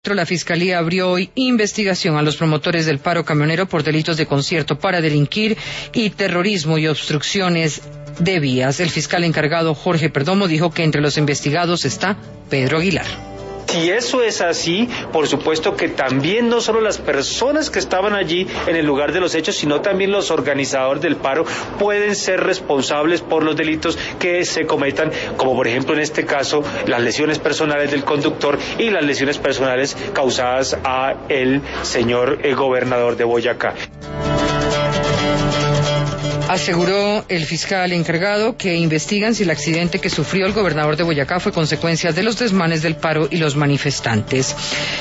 La Fiscalía abrió hoy investigación a los promotores del paro camionero por delitos de concierto para delinquir y terrorismo y obstrucciones de vías. El fiscal encargado Jorge Perdomo dijo que entre los investigados está Pedro Aguilar. Si eso es así, por supuesto que también no solo las personas que estaban allí en el lugar de los hechos, sino también los organizadores del paro pueden ser responsables por los delitos que se cometan, como por ejemplo en este caso las lesiones personales del conductor y las lesiones personales causadas a el señor gobernador de Boyacá. Aseguró el fiscal encargado que investigan si el accidente que sufrió el gobernador de Boyacá fue consecuencia de los desmanes del paro y los manifestantes.